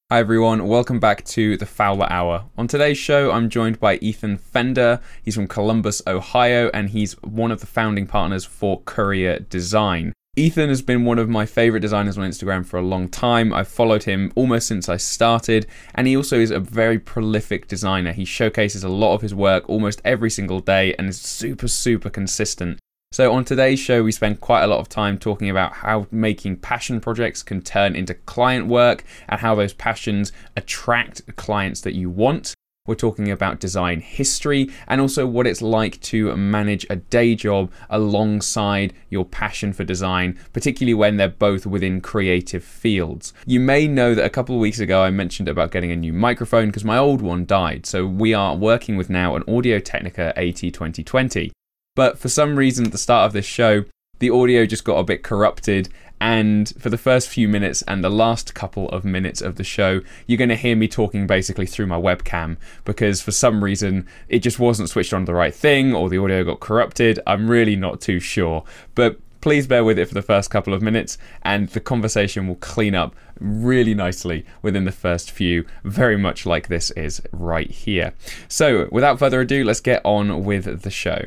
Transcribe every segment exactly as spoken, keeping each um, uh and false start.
Hi everyone, welcome back to the Fowler Hour. On today's show, I'm joined by Ethan Fender. He's from Columbus, Ohio, and he's one of the founding partners for Courier Design. Ethan has been one of my favorite designers on Instagram for a long time. I've followed him almost since I started, and he also is a very prolific designer. He showcases a lot of his work almost every single day and is super, super consistent. So on today's show, we spend quite a lot of time talking about how making passion projects can turn into client work and how those passions attract clients that you want. We're talking about design history and also what it's like to manage a day job alongside your passion for design, particularly when they're both within creative fields. You may know that a couple of weeks ago I mentioned about getting a new microphone because my old one died. So we are working with now an Audio-Technica A T twenty twenty. But for some reason at the start of this show, the audio just got a bit corrupted, and for the first few minutes and the last couple of minutes of the show, you're going to hear me talking basically through my webcam, because for some reason it just wasn't switched on to the right thing, or the audio got corrupted. I'm really not too sure. But please bear with it for the first couple of minutes, and the conversation will clean up really nicely within the first few, very much like this is right here. So without further ado, let's get on with the show.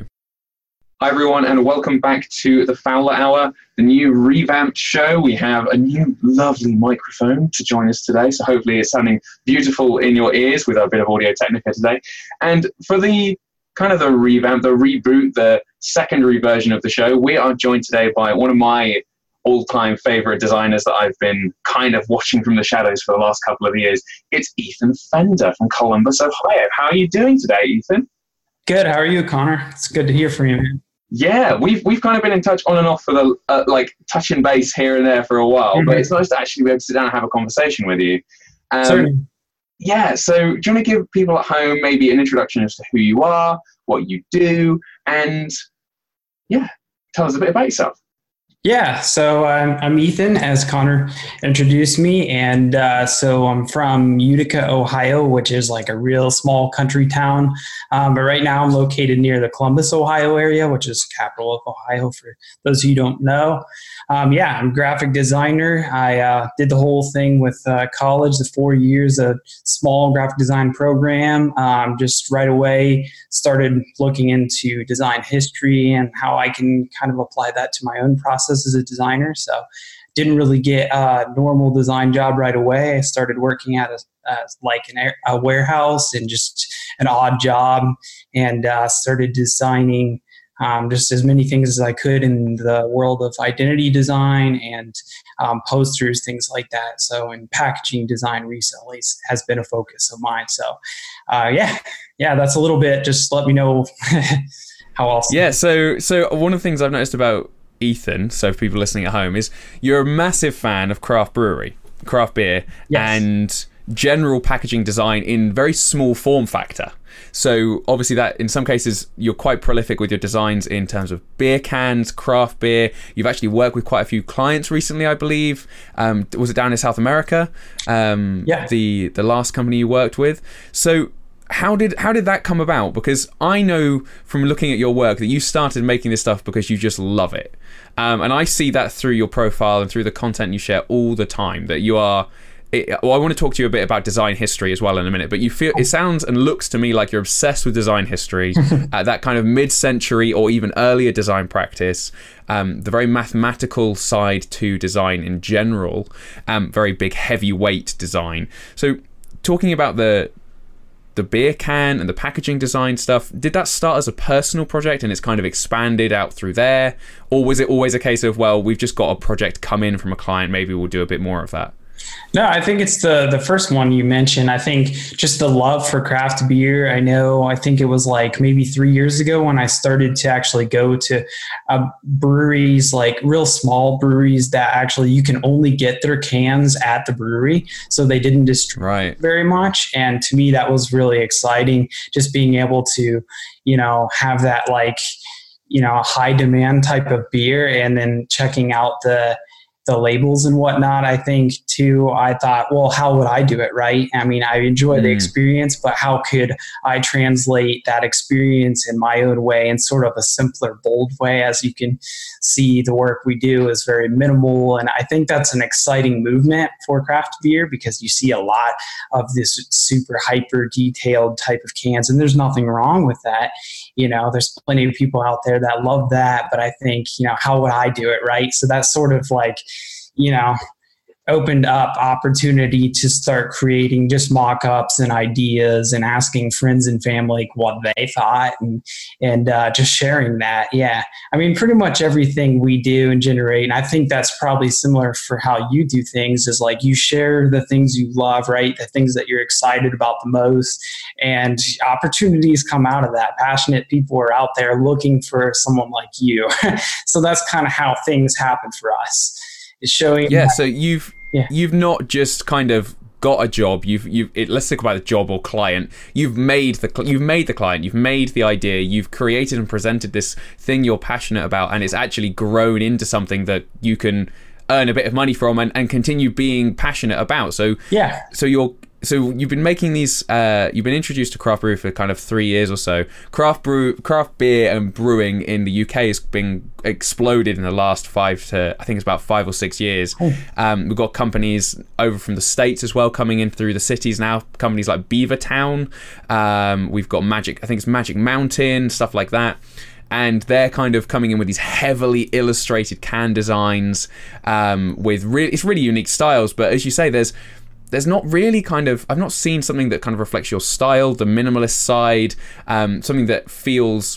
Hi everyone, and welcome back to the Fowler Hour, the new revamped show. We have a new lovely microphone to join us today, so hopefully it's sounding beautiful in your ears with a bit of Audio-Technica today. And for the kind of the revamp, the reboot, the secondary version of the show, we are joined today by one of my all-time favorite designers that I've been kind of watching from the shadows for the last couple of years. It's Ethan Fender from Columbus, Ohio. How are you doing today, Ethan? Good. How are you, Connor? It's good to hear from you, man. Yeah, we've we've kind of been in touch on and off for the uh, like touch and base here and there for a while, mm-hmm. but it's nice to actually be able to sit down and have a conversation with you. Um, Certainly. Yeah, so do you want to give people at home maybe an introduction as to who you are, what you do, and yeah, tell us a bit about yourself. Yeah, so um, I'm Ethan, as Connor introduced me, and uh, so I'm from Utica, Ohio, which is like a real small country town, um, but right now I'm located near the Columbus, Ohio area, which is the capital of Ohio for those of you who don't know. Um, yeah, I'm a graphic designer. I uh, did the whole thing with uh, college, the four years of small graphic design program. Um, just right away started looking into design history and how I can kind of apply that to my own process as a designer. So didn't really get a normal design job right away. I started working at a, uh, like an, a warehouse and just an odd job, and uh, started designing um, just as many things as I could in the world of identity design and um, posters, things like that. So in packaging design recently has been a focus of mine. So uh, yeah, yeah, that's a little bit. Just let me know how else. Yeah, so so one of the things I've noticed about Ethan, so for people listening at home, is you're a massive fan of craft brewery, craft beer, yes, and general packaging design in very small form factor. So obviously that in some cases you're quite prolific with your designs in terms of beer cans, craft beer. You've actually worked with quite a few clients recently, I believe. Um, was it down in South America? Um, yeah. The the last company you worked with. So How did how did that come about? Because I know from looking at your work that you started making this stuff because you just love it. Um, and I see that through your profile and through the content you share all the time, that you are... It, well, I want to talk to you a bit about design history as well in a minute, but you feel it sounds and looks to me like you're obsessed with design history, uh, that kind of mid-century or even earlier design practice, um, the very mathematical side to design in general, um, very big heavyweight design. So talking about the the beer can and the packaging design stuff, did that start as a personal project and it's kind of expanded out through there? Or was it always a case of, well, we've just got a project come in from a client, maybe we'll do a bit more of that? No, I think it's the the first one you mentioned. I think just the love for craft beer. I know, I think it was like maybe three years ago when I started to actually go to uh, breweries, like real small breweries that actually you can only get their cans at the brewery. So they didn't distribute right. very much. And to me, that was really exciting, just being able to, you know, have that like, you know, high demand type of beer and then checking out the the labels and whatnot. I think too, I thought, well, how would I do it? Right. I mean, I enjoy mm. the experience, but how could I translate that experience in my own way, in sort of a simpler, bold way? As you can see, the work we do is very minimal. And I think that's an exciting movement for craft beer, because you see a lot of this super hyper detailed type of cans, and there's nothing wrong with that. You know, there's plenty of people out there that love that, but I think, you know, how would I do it? Right. So that's sort of like, you know, opened up opportunity to start creating just mock-ups and ideas and asking friends and family what they thought, and and uh, just sharing that. Yeah. I mean, pretty much everything we do and generate, and I think that's probably similar for how you do things, is like you share the things you love, right? The things that you're excited about the most, and opportunities come out of that. Passionate people are out there looking for someone like you. So that's kind of how things happen for us. Is showing yeah that, so you've yeah. you've not just kind of got a job, you've you've it, let's think about the job or client. You've made the you've made the client, you've made the idea, you've created and presented this thing you're passionate about, and it's actually grown into something that you can earn a bit of money from and, and continue being passionate about. So yeah so you're So you've been making these. Uh, you've been introduced to craft brew for kind of three years or so. Craft brew, craft beer, and brewing in the U K has been exploded in the last five to I think it's about five or six years. Oh. Um, we've got companies over from the States as well coming in through the cities now. Companies like Beavertown. Um, we've got Magic. I think it's Magic Mountain, stuff like that. And they're kind of coming in with these heavily illustrated can designs um, with really, it's really unique styles. But as you say, there's There's not really kind of, I've not seen something that kind of reflects your style, the minimalist side, um, something that feels,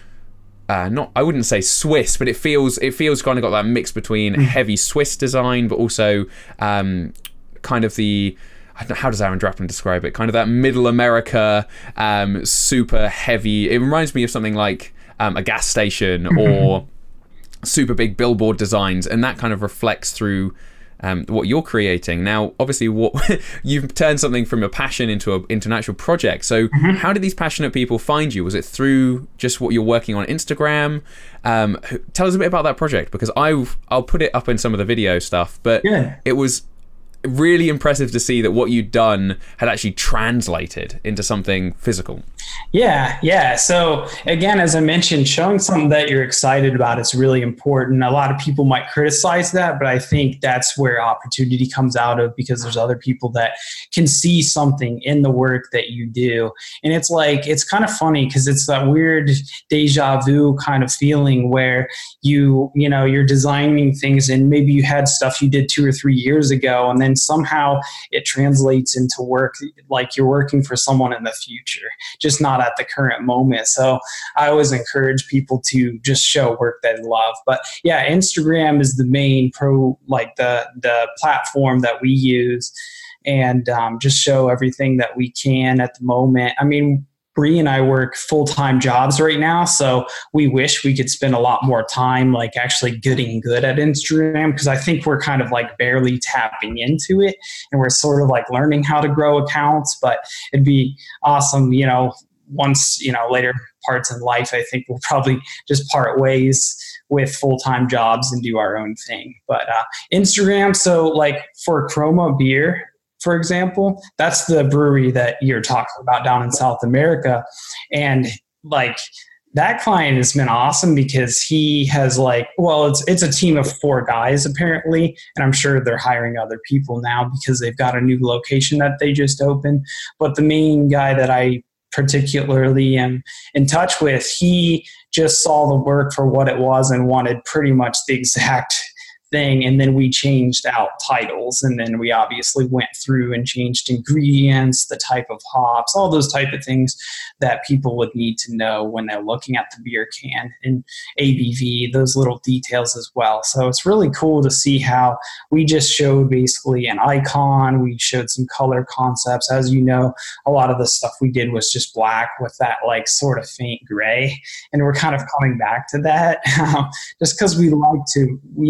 uh, not, I wouldn't say Swiss, but it feels, it feels kind of got that mix between mm. heavy Swiss design, but also um, kind of the, I don't know, how does Aaron Draplin describe it? Kind of that middle America, um, super heavy. It reminds me of something like um, a gas station mm-hmm. or super big billboard designs, and that kind of reflects through Um, what you're creating now. Obviously, what you've turned something from a passion into a into an actual project. So, mm-hmm. how did these passionate people find you? Was it through just what you're working on Instagram? Um, tell us a bit about that project, because I've I'll put it up in some of the video stuff. But yeah. it was really impressive to see that what you'd done had actually translated into something physical. Yeah, yeah. So again, as I mentioned, showing something that you're excited about is really important. A lot of people might criticize that, but I think that's where opportunity comes out of, because there's other people that can see something in the work that you do. And it's like, it's kind of funny because it's that weird deja vu kind of feeling where you, you know, you're designing things and maybe you had stuff you did two or three years ago, and then somehow it translates into work like you're working for someone in the future, just not at the current moment. So I always encourage people to just show work they love. But yeah, Instagram is the main pro, like the the platform that we use, and um, just show everything that we can at the moment. I mean, Bree and I work full-time jobs right now, so we wish we could spend a lot more time like actually getting good at Instagram, because I think we're kind of like barely tapping into it, and we're sort of like learning how to grow accounts. But it'd be awesome, you know, once, you know, later parts in life, I think we'll probably just part ways with full-time jobs and do our own thing. But uh, Instagram, so like for Chroma Beer, for example, that's the brewery that you're talking about down in South America. And like that client has been awesome because he has like, well, it's it's a team of four guys apparently, and I'm sure they're hiring other people now because they've got a new location that they just opened. But the main guy that I particularly am in touch with, he just saw the work for what it was and wanted pretty much the exact thing. And then we changed out titles, and then we obviously went through and changed ingredients, the type of hops, all those type of things that people would need to know when they're looking at the beer can, and A B V, those little details as well. So it's really cool to see how we just showed basically an icon. We showed some color concepts. As you know, a lot of the stuff we did was just black with that like sort of faint gray, and we're kind of coming back to that just because we like to, we know that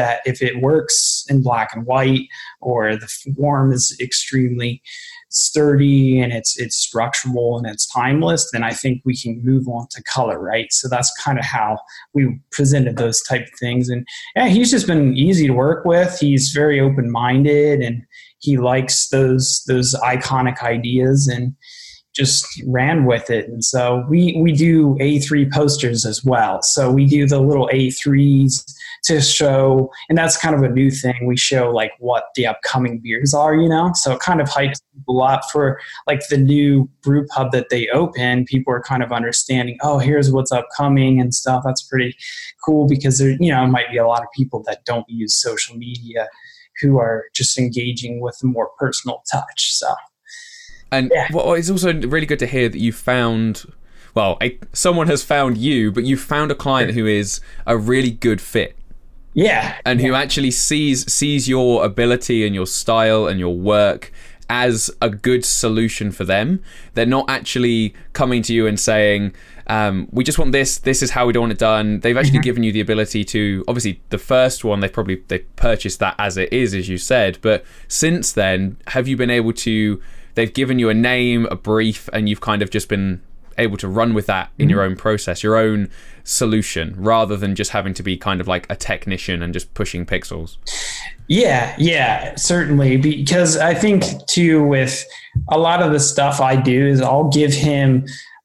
that if it works in black and white, or the form is extremely sturdy and it's it's structural and it's timeless, then I think we can move on to color, right? So that's kind of how we presented those type of things. And yeah, he's just been easy to work with. He's very open-minded, and he likes those those iconic ideas and just ran with it. And so we we do A three posters as well. So we do the little A threes to show, and that's kind of a new thing. We show like what the upcoming beers are, you know? So it kind of hypes people up for like the new brew pub that they open. People are kind of understanding, oh, here's what's upcoming and stuff. That's pretty cool, because there, you know, might be a lot of people that don't use social media who are just engaging with a more personal touch. So. And yeah. Well, it's also really good to hear that you found, well, a, someone has found you, but you found a client who is a really good fit. Yeah. And yeah. who actually sees sees your ability and your style and your work as a good solution for them. They're not actually coming to you and saying, um, we just want this, this is how we want it done. They've actually mm-hmm. given you the ability to, obviously the first one, they probably they purchased that as it is, as you said. But since then, have you been able to, they've given you a name, a brief, and you've kind of just been able to run with that in mm-hmm. your own process, your own solution, rather than just having to be kind of like a technician and just pushing pixels? Yeah, yeah, certainly. Because I think too, with a lot of the stuff I do is I'll give him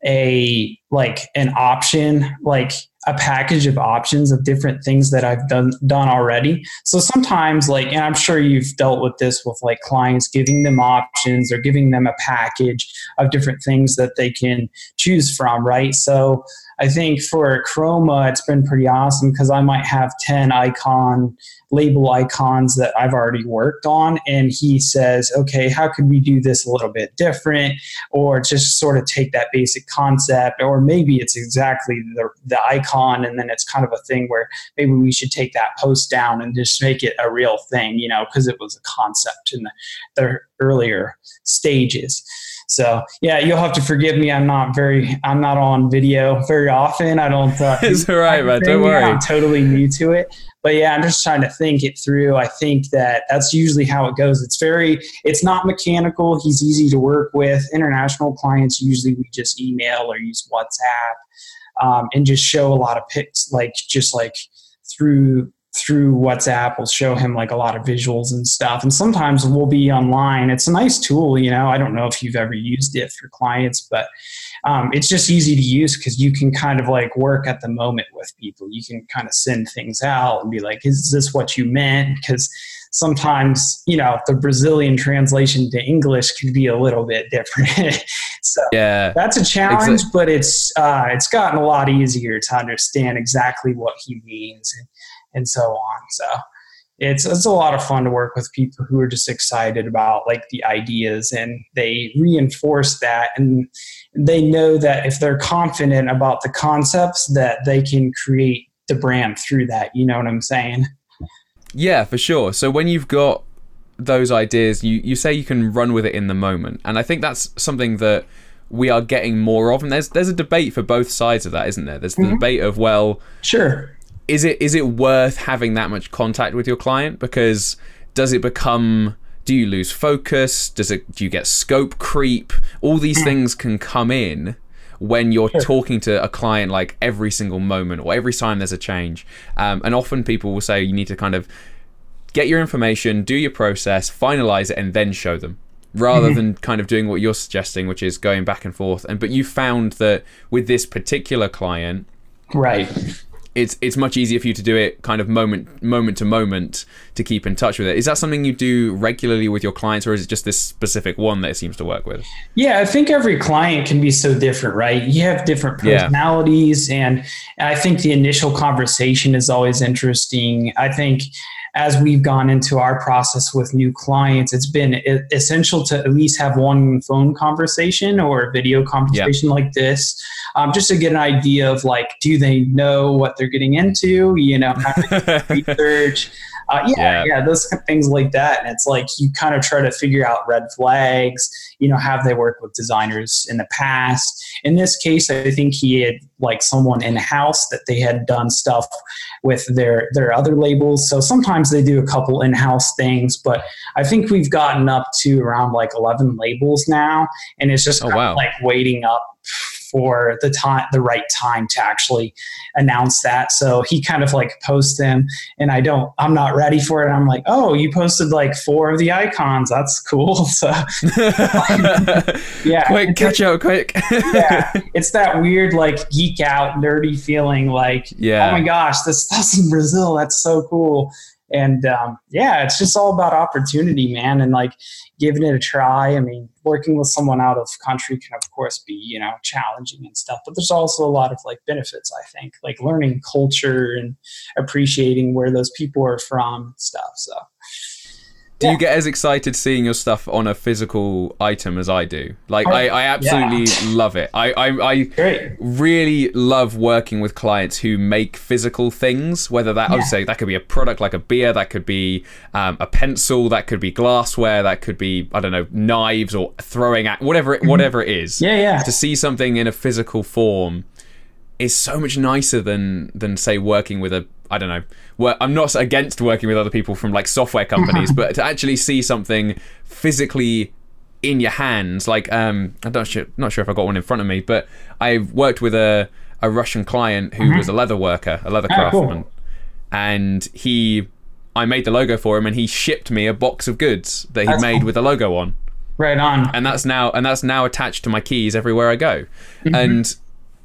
a, like an option, like a package of options of different things that I've done done already. So sometimes, like, and I'm sure you've dealt with this with like clients, giving them options or giving them a package of different things that they can choose from, right? So I think for Chroma, it's been pretty awesome because I might have ten icon label icons that I've already worked on. And he says, okay, how could we do this a little bit different? Or just sort of take that basic concept, or maybe it's exactly the, the icon. And then it's kind of a thing where maybe we should take that post down and just make it a real thing, you know, because it was a concept in the, the earlier stages. So yeah, you'll have to forgive me. I'm not very, I'm not on video very often. I don't. Uh, it's all right, man. Don't worry. I'm totally new to it. But yeah, I'm just trying to think it through. I think that that's usually how it goes. It's very, it's not mechanical. He's easy to work with. International clients, usually we just email or use WhatsApp um, and just show a lot of pics, like just like through through WhatsApp, we'll show him like a lot of visuals and stuff. And sometimes we'll be online. It's a nice tool, you know. I don't know if you've ever used it for clients, but um, it's just easy to use because you can kind of like work at the moment with people. You can kind of send things out and be like, is this what you meant? Because sometimes, you know, the Brazilian translation to English can be a little bit different. So yeah, that's a challenge, exactly. But it's uh, it's gotten a lot easier to understand exactly what he means. And, and so on. So it's it's a lot of fun to work with people who are just excited about like the ideas, and they reinforce that, and they know that if they're confident about the concepts, that they can create the brand through that. You know what I'm saying? Yeah, for sure. So when you've got those ideas, you, you say you can run with it in the moment. And I think that's something that we are getting more of. And there's there's a debate for both sides of that, isn't there? There's the mm-hmm. debate of, well, sure. Is it is it worth having that much contact with your client? Because does it become, do you lose focus? Does it do you get scope creep? All these mm. things can come in when you're sure. talking to a client like every single moment or every time there's a change. Um, and often people will say you need to kind of get your information, do your process, finalize it, and then show them, rather mm-hmm. than kind of doing what you're suggesting, which is going back and forth. And but you found that with this particular client, right, it's it's much easier for you to do it kind of moment moment to moment to keep in touch with it. Is that something you do regularly with your clients, or is it just this specific one that it seems to work with? Yeah, I think every client can be so different, right? You have different personalities, yeah. and I think the initial conversation is always interesting. I think as we've gone into our process with new clients, it's been essential to at least have one phone conversation or a video conversation yep. like this, um, just to get an idea of like, do they know what they're getting into? You know, how to research. Uh, yeah, Yeah. yeah, those kind of things like that. And it's like you kind of try to figure out red flags. You know, have they worked with designers in the past? In this case, I think he had like someone in house that they had done stuff with their their other labels. So sometimes they do a couple in house things, but I think we've gotten up to around like eleven labels now, and it's just Oh, kind wow. of like waiting up for the time, the right time to actually announce that. So he kind of like posts them, and I don't, I'm not ready for it. I'm like, oh, you posted like four of the icons. That's cool. So yeah, quick, catch up, quick. yeah, it's that weird like geek out, nerdy feeling. Like, Yeah. oh my gosh, this stuff's in Brazil. That's so cool. And um, yeah, it's just all about opportunity, man, and like giving it a try. I mean, working with someone out of country can, of course, be, you know, challenging and stuff, but there's also a lot of like benefits, I think, like learning culture and appreciating where those people are from and stuff. So. Do Yeah. you get as excited seeing your stuff on a physical item as I do? Like, I, I absolutely Yeah. love it. I, I, I Great. really love working with clients who make physical things, whether that, Yeah. obviously, that could be a product like a beer, that could be um, a pencil, that could be glassware, that could be, I don't know, knives or throwing at, whatever it, whatever it is. Yeah, yeah. To see something in a physical form is so much nicer than than say working with a I don't know. Well, I'm not against working with other people from like software companies, but to actually see something physically in your hands, like um, I'm not sure, not sure if I got one in front of me, but I worked with a a Russian client who mm-hmm. was a leather worker, a leather craftsman, oh, cool. and he, I made the logo for him, and he shipped me a box of goods that he'd made cool. with the logo on. Right on. And that's now and that's now attached to my keys everywhere I go. Mm-hmm. And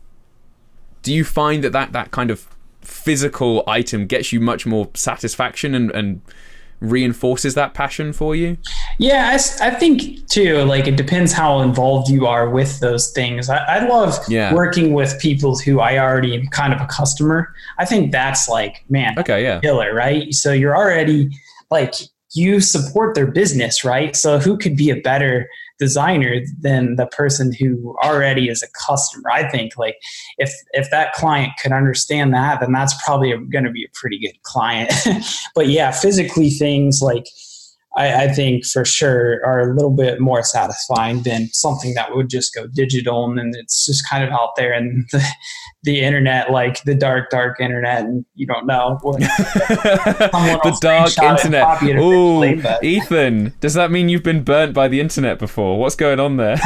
do you find that, that that kind of physical item gets you much more satisfaction and, and reinforces that passion for you? Yeah, I, I think too, like it depends how involved you are with those things. I, I love yeah. working with people who I already am kind of a customer. I think that's like, man, okay, yeah. killer, right? So you're already like, you support their business, right? So who could be a better designer than the person who already is a customer? I think like if if that client could understand that, then that's probably going to be a pretty good client. But yeah, physically things like I, I think for sure are a little bit more satisfying than something that would just go digital and then it's just kind of out there in the, the internet, like the dark, dark internet, and you don't know. The dark internet. Oh, Ethan, does that mean you've been burnt by the internet before? What's going on there?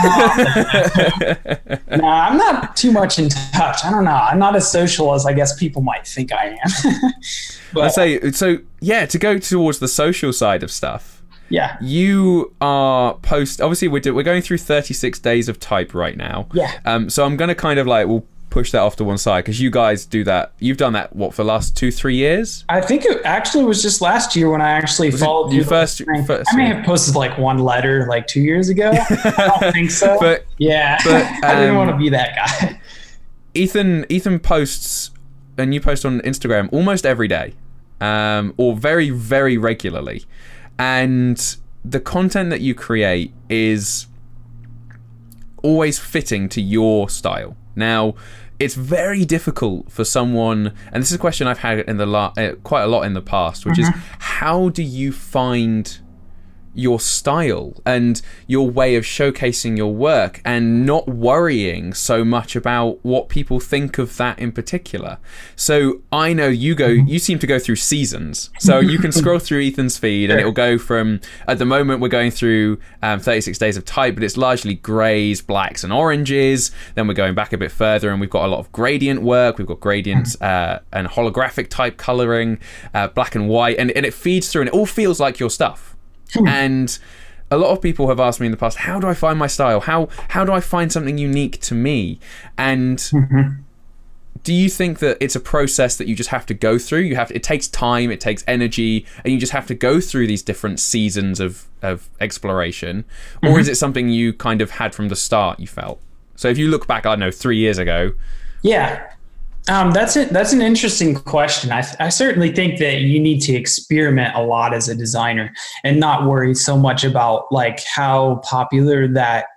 Nah, I'm not too much in touch. I don't know. I'm not as social as I guess people might think I am. But, I'd say, so yeah, to go towards the social side of stuff. Yeah. You are post. Obviously, we're do, we're going through thirty-six days of type right now. Yeah. Um. So I'm gonna kind of like we'll push that off to one side because you guys do that. You've done that what for the last two three years? I think it actually was just last year when I actually was followed you first, first. I may have posted like one letter like two years ago. I don't think so. But yeah, but, I didn't um, want to be that guy. Ethan Ethan posts, and you post on Instagram almost every day, um, or very very regularly, and the content that you create is always fitting to your style. Now, it's very difficult for someone, and this is a question I've had in the la- uh, quite a lot in the past, which mm-hmm. is how do you find your style and your way of showcasing your work and not worrying so much about what people think of that in particular? So I know you go you seem to go through seasons, so you can scroll through Ethan's feed and it'll go from, at the moment we're going through um, thirty-six days of type, but it's largely greys, blacks and oranges. Then we're going back a bit further and we've got a lot of gradient work, we've got gradients uh, and holographic type coloring, uh, black and white, and, and it feeds through and it all feels like your stuff. And a lot of people have asked me in the past, how do I find my style? How how do I find something unique to me? And mm-hmm. do you think that it's a process that you just have to go through? You have to, it takes time, it takes energy, and you just have to go through these different seasons of, of exploration? Or mm-hmm. is it something you kind of had from the start, you felt? So if you look back, I don't know, three years ago. Yeah. Um, that's it. That's an interesting question. I, I certainly think that you need to experiment a lot as a designer and not worry so much about like how popular that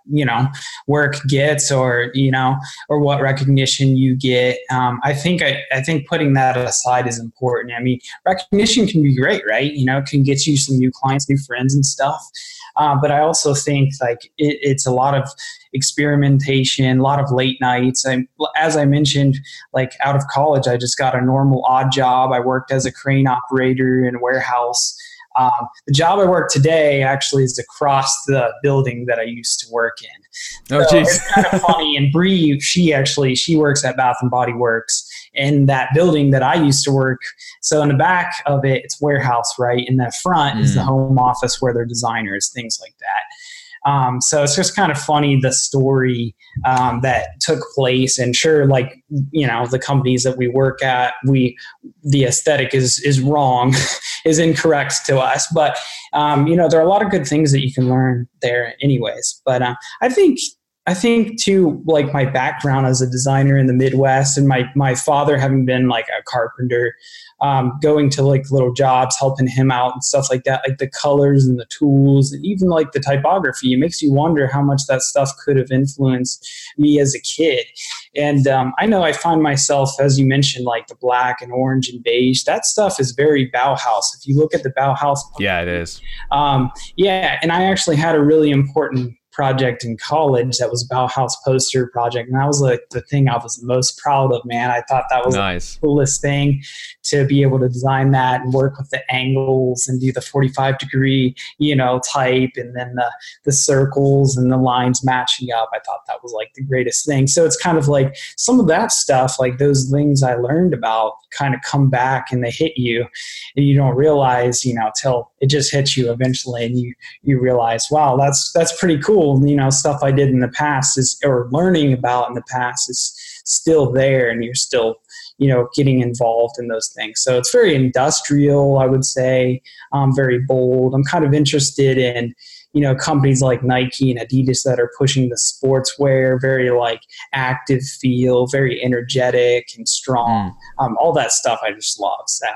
you know, work gets, or, you know, or what recognition you get. Um, I think, I, I think putting that aside is important. I mean, recognition can be great, right? You know, it can get you some new clients, new friends and stuff. Uh, but I also think like it, it's a lot of experimentation, a lot of late nights. I, as I mentioned, like out of college, I just got a normal odd job. I worked as a crane operator in a warehouse. Um, the job I work today actually is across the building that I used to work in. Oh, so geez. It's kind of funny. And Bree, she actually, she works at Bath and Body Works in that building that I used to work. So in the back of it, it's warehouse, right? In the front mm. is the home office where they're designers, things like that. Um, so it's just kind of funny, the story um, that took place. And sure, like, you know, the companies that we work at, we, the aesthetic is, is wrong, is incorrect to us. But, um, you know, there are a lot of good things that you can learn there anyways. But uh, I think, I think too, like my background as a designer in the Midwest, and my, my father having been like a carpenter, um, going to like little jobs, helping him out and stuff like that, like the colors and the tools, and even like the typography, it makes you wonder how much that stuff could have influenced me as a kid. And um, I know I find myself, as you mentioned, like the black and orange and beige, that stuff is very Bauhaus. If you look at the Bauhaus. Yeah, it is. Um, yeah. And I actually had a really important project in college that was Bauhaus poster project, and that was like the thing I was most proud of, man. I thought that was nice. The coolest thing, to be able to design that and work with the angles and do the forty-five degree, you know, type, and then the the circles and the lines matching up. I thought that was like the greatest thing. So it's kind of like some of that stuff, like those things I learned about, kind of come back and they hit you, and you don't realize, you know, till it just hits you eventually, and you you realize, wow, that's that's pretty cool. You know, stuff I did in the past is, or learning about in the past, is still there, and you're still, you know, getting involved in those things. So it's very industrial, I would say, um, very bold. I'm kind of interested in, you know, companies like Nike and Adidas that are pushing the sportswear, very like active feel, very energetic and strong. Mm. Um, all that stuff I just love. So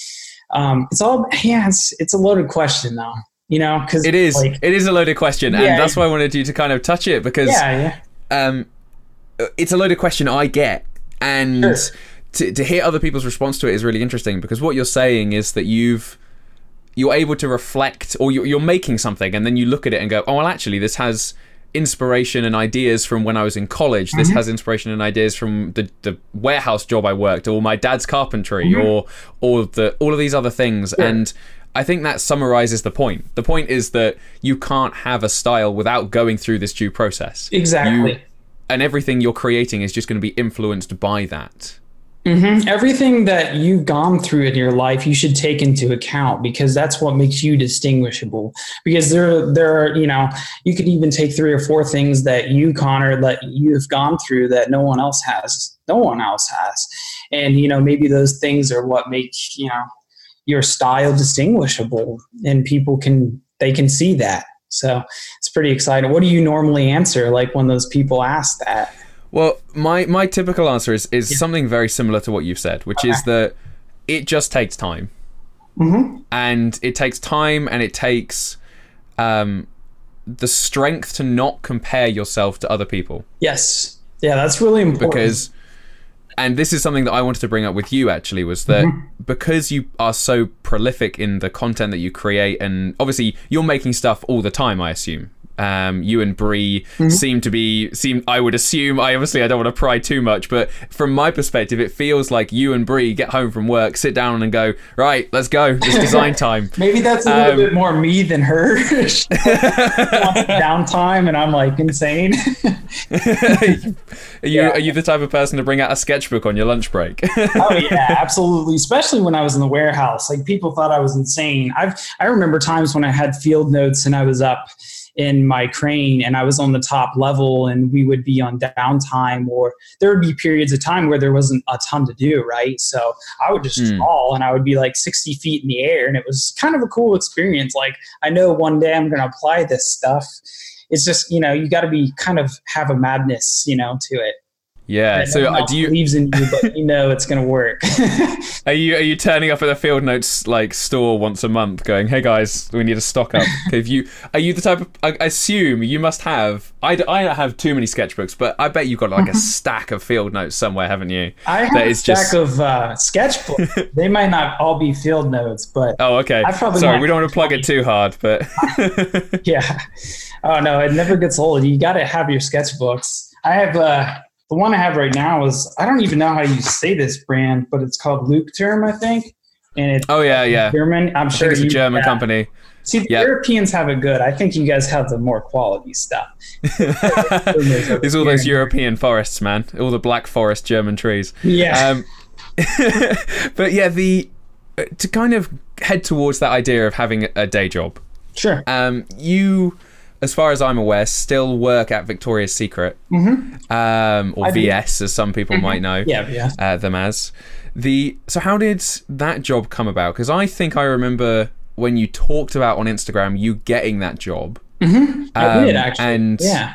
um, it's all, yeah, it's, it's a loaded question though. You know, because it is, like, it is a loaded question, yeah, and that's why I wanted you to kind of touch it, because yeah, yeah. Um, it's a loaded question I get, and sure. to to hear other people's response to it is really interesting, because what you're saying is that you've you're able to reflect, or you're, you're making something, and then you look at it and go, oh well, actually, this has inspiration and ideas from when I was in college. This mm-hmm. has inspiration and ideas from the, the warehouse job I worked, or my dad's carpentry, mm-hmm. or or the all of these other things, yeah. and I think that summarizes the point. The point is that you can't have a style without going through this due process. Exactly. You, and everything you're creating is just going to be influenced by that. Mm-hmm. Everything that you've gone through in your life, you should take into account, because that's what makes you distinguishable. Because there, there are, you know, you could even take three or four things that you, Connor, that you've gone through that no one else has. No one else has. And, you know, maybe those things are what make, you know, your style distinguishable, and people can, they can see that. So it's pretty exciting. What do you normally answer, like when those people ask that? Well, my, my typical answer is, is yeah. something very similar to what you've said, which okay. is that it just takes time. Mm-hmm. And it takes time, and it takes um, the strength to not compare yourself to other people. Yes. Yeah, that's really important. Because... And this is something that I wanted to bring up with you, actually, was that mm-hmm. because you are so prolific in the content that you create, and obviously you're making stuff all the time, I assume. Um, you and Bree mm-hmm. seem to be, seem. I would assume, I obviously I don't want to pry too much, but from my perspective, it feels like you and Bree get home from work, sit down and go, right, let's go, it's design time. Maybe that's a little um, bit more me than her. Downtime, and I'm like insane. Are you, yeah. are you the type of person to bring out a sketchbook on your lunch break? Oh yeah, absolutely. Especially when I was in the warehouse, like people thought I was insane. I've, I remember times when I had field notes and I was up in my crane and I was on the top level, and we would be on downtime, or there would be periods of time where there wasn't a ton to do. Right. So I would just mm. draw, and I would be like sixty feet in the air, and it was kind of a cool experience. Like, I know one day I'm going to apply this stuff. It's just, you know, you got to be kind of have a madness, you know, to it. Yeah. And no So one uh, else do you believes in you, but you know it's going to work. are you are you turning up at the Field Notes like store once a month, going, "Hey guys, we need to stock up"? Have you are you the type of? I assume you must have. I, d- I don't have too many sketchbooks, but I bet you've got like a stack of Field Notes somewhere, haven't you? I have That a is stack just... of uh, sketchbooks. They might not all be field notes, but Oh, okay. I probably Sorry, have we don't want to plug it too hard, but yeah. Oh no, it never gets old. You got to have your sketchbooks. I have uh, the one I have right now is I don't even know how you say this brand, but it's called Luke Term, I think, and it's oh yeah, yeah. German. I'm I sure think it's a you, German yeah. company. See, the Yep. Europeans have it good. I think you guys have the more quality stuff. There's all those European forests, man. All the Black Forest German trees. Yeah. Um, but yeah, the to kind of head towards that idea of having a day job. Sure. Um, you, as far as I'm aware, still work at Victoria's Secret, Mm-hmm. um, or I do. V S, as some people Mm-hmm. might know Yeah, yeah. uh, them as. The so how did that job come about? Because I think I remember when you talked about on Instagram you getting that job. Mm-hmm. I did Um, actually. and- yeah.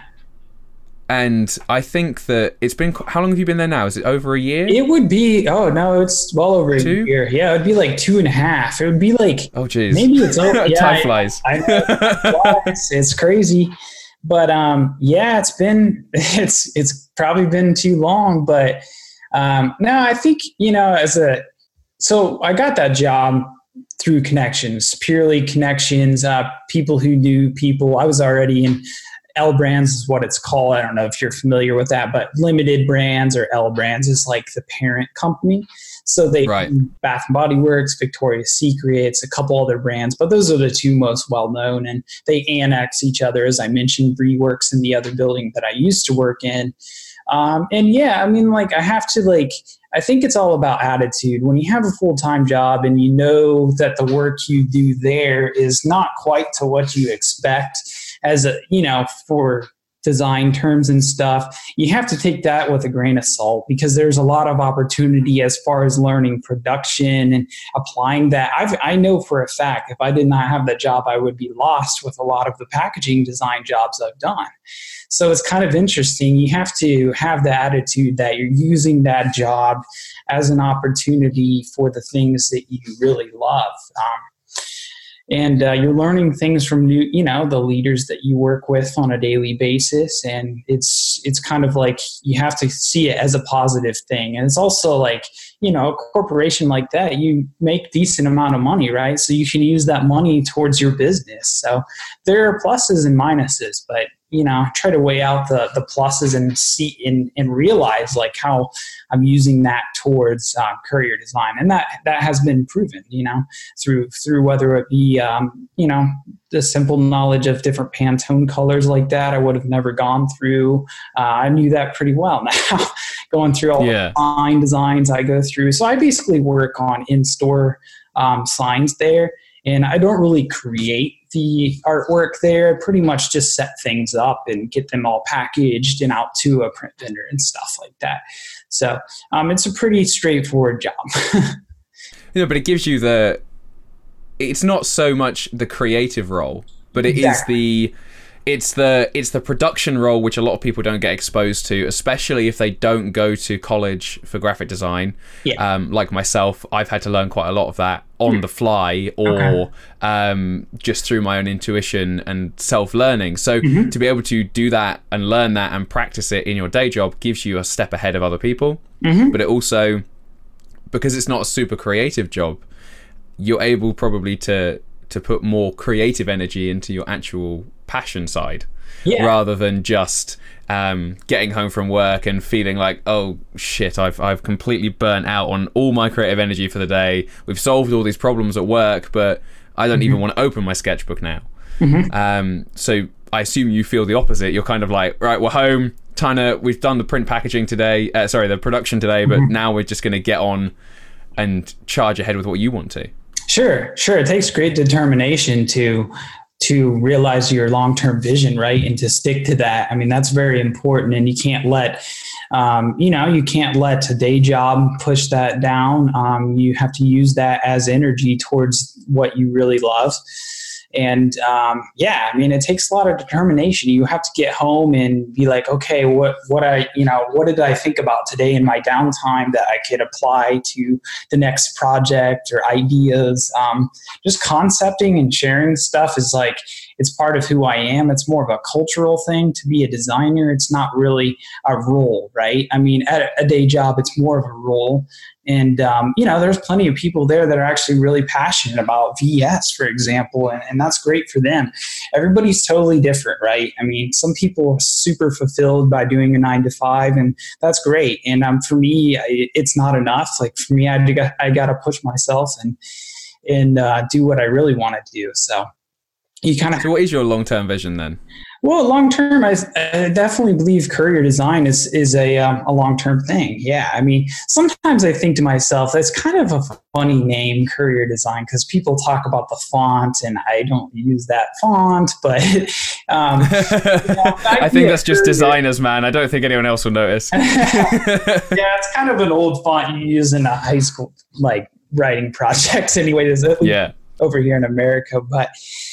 And I think that it's been... How long have you been there now? Is it over a year? It would be. Oh no, it's well over Two? a year. Yeah, it would be like two and a half. It would be like Oh, jeez. maybe it's over. Yeah, Time I- flies. I, know it flies. It's crazy, but um, yeah, it's been it's it's probably been too long. But um, no, I think you know as a so I got that job through connections, purely connections. Uh, people who knew people. I was already in. L Brands is what it's called. I don't know if you're familiar with that, but Limited Brands or L Brands is like the parent company. So they Right. Bath and Body Works, Victoria's Secrets, a couple other brands, but those are the two most well known, and they annex each other. As I mentioned, Bree works in the other building that I used to work in. Um, and yeah, I mean, like I have to like, I think it's all about attitude. When you have a full-time job and you know that the work you do there is not quite to what you expect as a, you know, for design terms and stuff, you have to take that with a grain of salt because there's a lot of opportunity as far as learning production and applying that. I've, I know for a fact if I did not have that job, I would be lost with a lot of the packaging design jobs I've done. So it's kind of interesting. You have to have the attitude that you're using that job as an opportunity for the things that you really love. Um, and uh, you're learning things from new, you know, the leaders that you work with on a daily basis. And it's, it's kind of like, you have to see it as a positive thing. And it's also like, you know, a corporation like that, you make decent amount of money, right? So you can use that money towards your business. So there are pluses and minuses, but you know, try to weigh out the, the pluses and see and, and realize like how I'm using that towards uh, courier design. And that, that has been proven, you know, through, through whether it be, um, you know, the simple knowledge of different Pantone colors like that, I would have never gone through. Uh, I knew that pretty well now, going through all Yeah. the sign designs I go through. So I basically work on in-store um, signs there. And I don't really create the artwork there. I pretty much just set things up and get them all packaged and out to a print vendor and stuff like that. So um, it's a pretty straightforward job. You know, but it gives you the... It's not so much the creative role, but it Exactly. is the... It's the it's the production role which a lot of people don't get exposed to, especially if they don't go to college for graphic design. Yeah. Um, like myself, I've had to learn quite a lot of that on the fly or Okay. um, just through my own intuition and self-learning. So Mm-hmm. to be able to do that and learn that and practice it in your day job gives you a step ahead of other people. Mm-hmm. But it also, because it's not a super creative job, you're able probably to to put more creative energy into your actual passion side, Yeah. rather than just um, getting home from work and feeling like, oh shit, I've I've completely burnt out on all my creative energy for the day. We've solved all these problems at work, but I don't even want to open my sketchbook now. Um, so I assume you feel the opposite. You're kind of like, right, we're home. Trying to, we've done the print packaging today. Uh, sorry, the production today, but now we're just going to get on and charge ahead with what you want to. Sure, sure. It takes great determination to to realize your long-term vision, right? And to stick to that. I mean, that's very important. And you can't let, um, you know, you can't let a day job push that down. Um, you have to use that as energy towards what you really love. And um, yeah, I mean, it takes a lot of determination. You have to get home and be like, okay, what, what I, you know, what did I think about today in my downtime that I could apply to the next project or ideas? Um, just concepting and sharing stuff is like, it's part of who I am. It's more of a cultural thing to be a designer. It's not really a role, right? I mean, at a day job, it's more of a role. And, um, you know, there's plenty of people there that are actually really passionate about V S, for example, and, and that's great for them. Everybody's totally different, right? I mean, some people are super fulfilled by doing a nine to five, and that's great. And um, for me, I, it's not enough. Like for me, I, got, I got to push myself and, and uh, do what I really want to do. So you kind of. So what is your long-term vision then? Well, long term, I, I definitely believe courier design is is a um, a long term thing. Yeah, I mean, sometimes I think to myself, that's kind of a funny name, courier design, because people talk about the font, and I don't use that font. But um, you know, I think that's just designers, man. I don't think anyone else will notice. Yeah, it's kind of an old font you use in a high school like writing projects, anyways. Yeah, over here in America, but.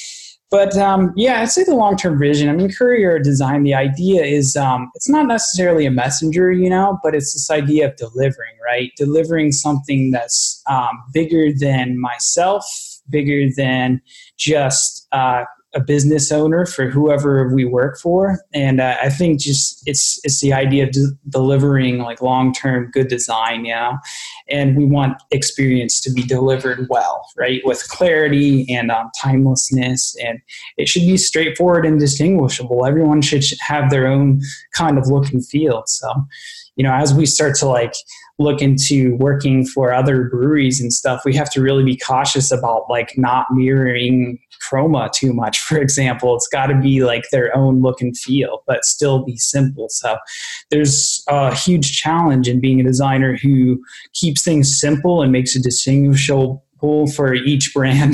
But um, yeah, I'd say the long-term vision. I mean, courier design, the idea is um, it's not necessarily a messenger, you know, but it's this idea of delivering, right? Delivering something that's um, bigger than myself, bigger than just uh, a business owner for whoever we work for. And uh, I think just it's it's the idea of de- delivering like long-term good design, you know, and we want experience to be delivered well, right, with clarity and um, timelessness, and it should be straightforward and distinguishable. Everyone should have their own kind of look and feel. So, you know, as we start to like look into working for other breweries and stuff, we have to really be cautious about like not mirroring Chroma too much, for example. It's got to be like their own look and feel, but still be simple. So there's a huge challenge in being a designer who keeps things simple and makes it distinguishable for each brand.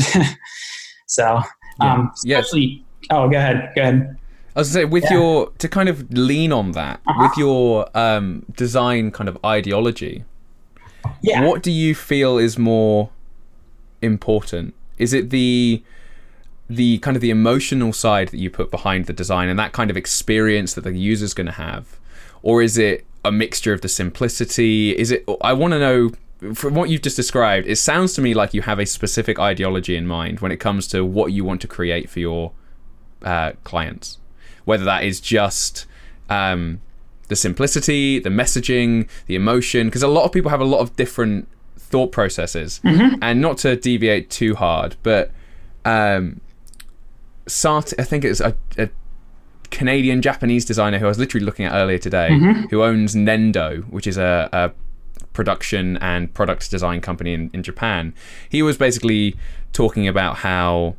So, um, yeah. especially, yes. oh, go ahead, go ahead. I was going to say, with yeah. your, to kind of lean on that, uh-huh. with your um, design kind of ideology, yeah. what do you feel is more important? Is it the the kind of the emotional side that you put behind the design and that kind of experience that the user's going to have? Or is it a mixture of the simplicity? Is it, I want to know, from what you've just described, it sounds to me like you have a specific ideology in mind when it comes to what you want to create for your uh, clients. Whether that is just um, the simplicity, the messaging, the emotion, because a lot of people have a lot of different thought processes. Mm-hmm. And not to deviate too hard, but um, Sart, I think it's a, a Canadian Japanese designer who I was literally looking at earlier today, mm-hmm. who owns Nendo, which is a, a production and product design company in, in Japan. He was basically talking about how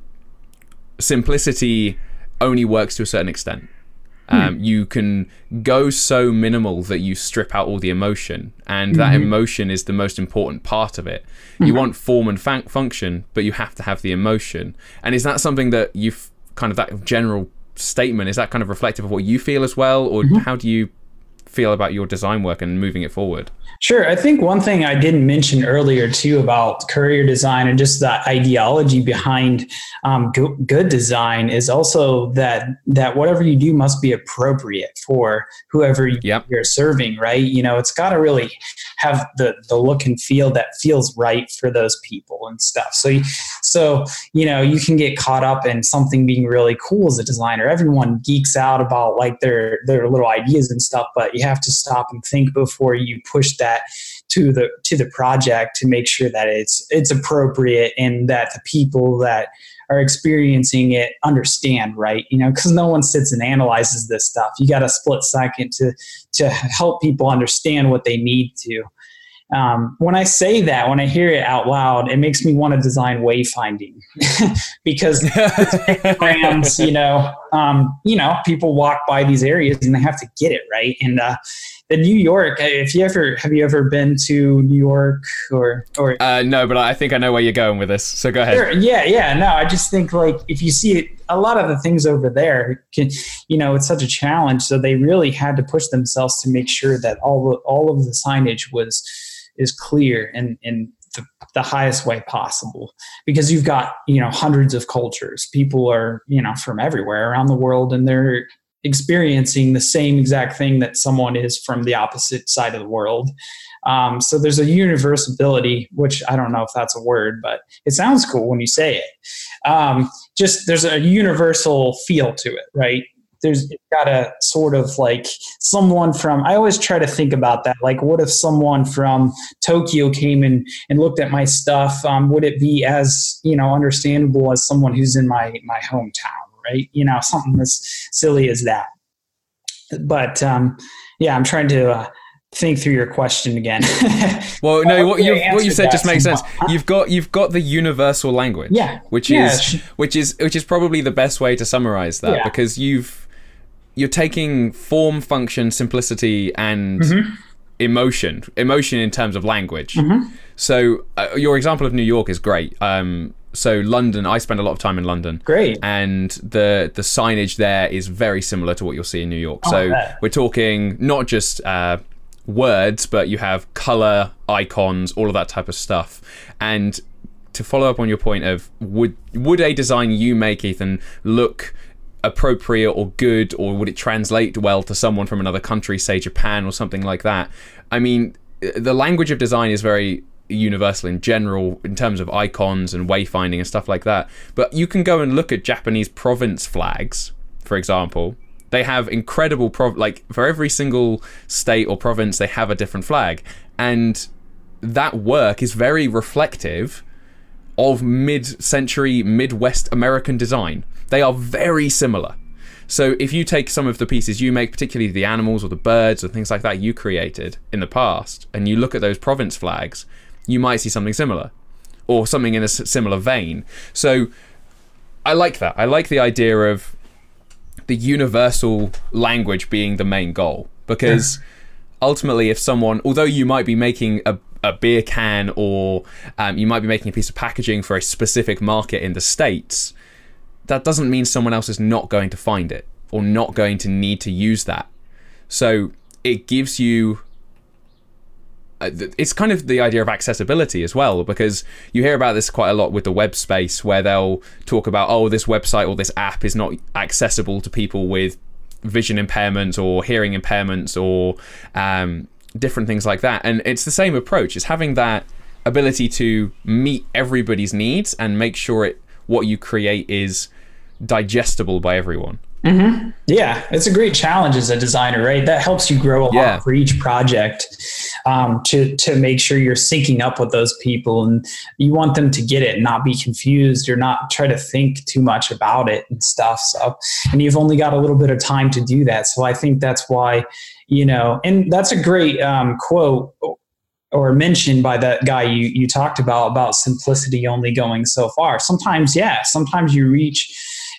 simplicity only works to a certain extent. Um, hmm. You can go so minimal that you strip out all the emotion, and mm-hmm. that emotion is the most important part of it. Mm-hmm. You want form and fun- function, but you have to have the emotion. And is that something that you've kind of, that general statement, is that kind of reflective of what you feel as well, or mm-hmm. how do you feel about your design work and moving it forward? Sure. I think one thing I didn't mention earlier too about courier design and just the ideology behind um, go- good design is also that that whatever you do must be appropriate for whoever yep. you're serving, right? You know, it's got to really have the the look and feel that feels right for those people and stuff. So, so you know, you can get caught up in something being really cool as a designer. Everyone geeks out about like their their little ideas and stuff, but you have to stop and think before you push that that to the to the project to make sure that it's it's appropriate and that the people that are experiencing it understand, right? You know, because no one sits and analyzes this stuff. You got a split second to to help people understand what they need to. Um, when I say that, when I hear it out loud, it makes me want to design wayfinding because pictograms, you know, um, you know, people walk by these areas and they have to get it right. And uh, the New York, if you ever have you ever been to New York or or uh, no, but I think I know where you're going with this. So go ahead. Sure, yeah, yeah. No, I just think like if you see it, a lot of the things over there, can, you know, it's such a challenge. So they really had to push themselves to make sure that all the, all of the signage was. is clear and, and the, the highest way possible, because you've got, you know, hundreds of cultures. People are, you know, from everywhere around the world, and they're experiencing the same exact thing that someone is from the opposite side of the world. Um, so there's a universality, which I don't know if that's a word, but it sounds cool when you say it. Um, just there's a universal feel to it, right? There's it's got a sort of like someone from, I always try to think about that. Like, what if someone from Tokyo came in and looked at my stuff? Um, would it be as, you know, understandable as someone who's in my, my hometown, right? You know, something as silly as that. But um, yeah, I'm trying to uh, think through your question again. Well, no, what you what you said just makes sense. Huh? You've got you've got the universal language, yeah, which yeah. is which is which is probably the best way to summarize that, yeah. because you've you're taking form, function, simplicity, and mm-hmm. emotion, emotion in terms of language. Mm-hmm. So uh, your example of New York is great. Um, so London, I spend a lot of time in London. Great. And the the signage there is very similar to what you'll see in New York. Oh, so that. we're talking not just uh, words, but you have color, icons, all of that type of stuff. And to follow up on your point of would would a design you make, Ethan, look appropriate or good, or would it translate well to someone from another country, say Japan or something like that? I mean, the language of design is very universal in general in terms of icons and wayfinding and stuff like that, but you can go and look at Japanese province flags, for example. They have incredible prov- like for every single state or province they have a different flag, and that work is very reflective of mid-century Midwest American design. They are very similar. So if you take some of the pieces you make, particularly the animals or the birds or things like that you created in the past, and you look at those province flags, you might see something similar or something in a similar vein. So I like that. I like the idea of the universal language being the main goal, because ultimately if someone, although you might be making a, a beer can, or um, you might be making a piece of packaging for a specific market in the States, that doesn't mean someone else is not going to find it or not going to need to use that. So it gives you, uh, it's kind of the idea of accessibility as well, because you hear about this quite a lot with the web space, where they'll talk about, oh, this website or this app is not accessible to people with vision impairments or hearing impairments or um, different things like that. And it's the same approach. It's having that ability to meet everybody's needs and make sure it what you create is digestible by everyone. Mm-hmm. Yeah, it's a great challenge as a designer, right? That helps you grow a lot yeah. for each project, um, to to make sure you're syncing up with those people, and you want them to get it, not be confused or not try to think too much about it and stuff. So, and you've only got a little bit of time to do that. So I think that's why, you know, and that's a great um, quote or mentioned by that guy you you talked about, about simplicity only going so far. Sometimes, yeah, sometimes you reach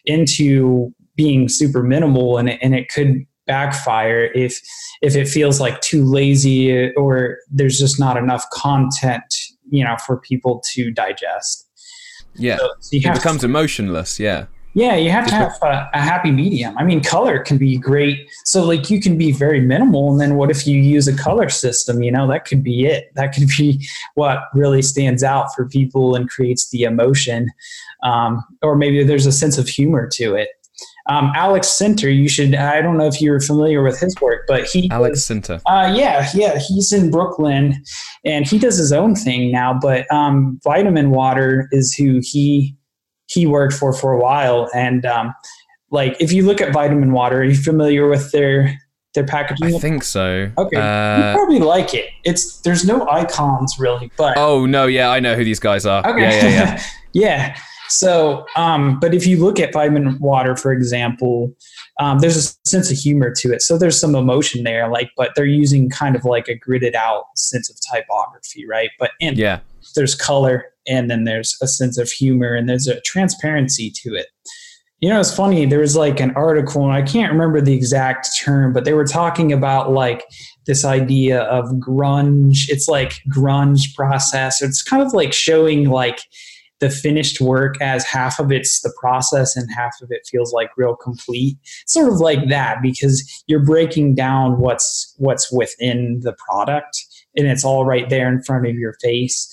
into being super minimal, and it, and it could backfire if if it feels like too lazy, or there's just not enough content, you know, for people to digest. Yeah, so, so it becomes to, emotionless. Yeah. Yeah, you have to have a, a happy medium. I mean, color can be great. So like you can be very minimal, and then what if you use a color system? You know, that could be it. That could be what really stands out for people and creates the emotion. Um, or maybe there's a sense of humor to it. Um, Alex Sinter, you should, I don't know if you're familiar with his work, but he- Alex Sinter. Uh, yeah, yeah, he's in Brooklyn, and he does his own thing now, but um, Vitamin Water is who he he worked for for a while. And um, like, if you look at Vitamin Water, are you familiar with their their packaging? I think so. Okay, uh, you probably like it. It's there's no icons really, but oh no, yeah, I know who these guys are. Okay. Yeah, yeah, yeah. yeah. So, um, but if you look at Vitamin Water, for example, um, there's a sense of humor to it. So there's some emotion there, like, but they're using kind of like a gridded out sense of typography, right? But and yeah, there's color, and then there's a sense of humor, and there's a transparency to it. You know, it's funny. There was like an article, and I can't remember the exact term, but they were talking about like this idea of grunge. It's like grunge process. It's kind of like showing like the finished work as half of it's the process and half of it feels like real complete. Sort of like that, because you're breaking down what's what's within the product, and it's all right there in front of your face.